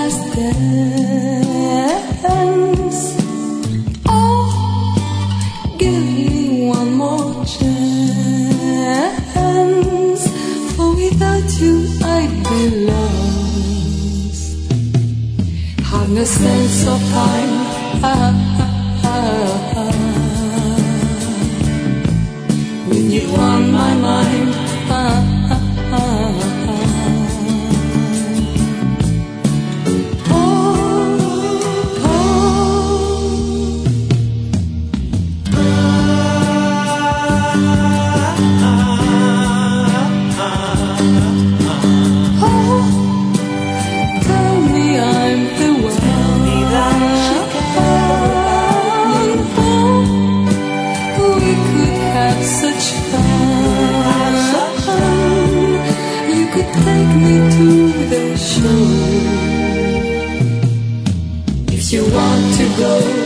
last dance. Oh, give me one more chance, for without you I'd be lost. Have no sense of time. When you on my mind. Take me to the show. If you want to go.